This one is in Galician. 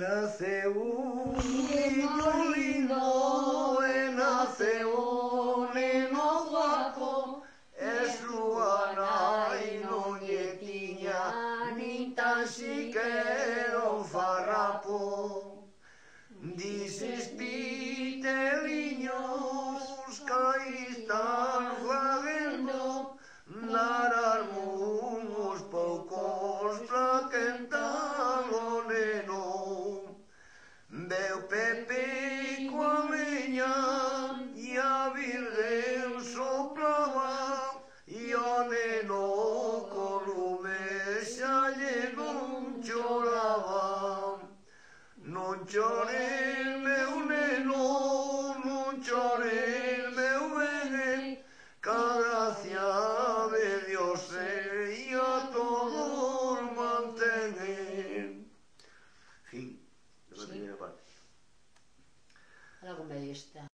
Nace un niño lindo, nace un neno guapo, es su Ana y no nietiña, ni tan siquiera un farrapo. Dices piteliños que están flagendo, naran unos poucos pra quentar o neno. Veu Pepe coa leña e a Virgen soplaba e o neno co lume xa lle non choraba. Non chores, meu neno, non chores, meu bebé, que a gracia de Dios e a todos mantén. Fin. Sí. La primera parte. Ahora como esta.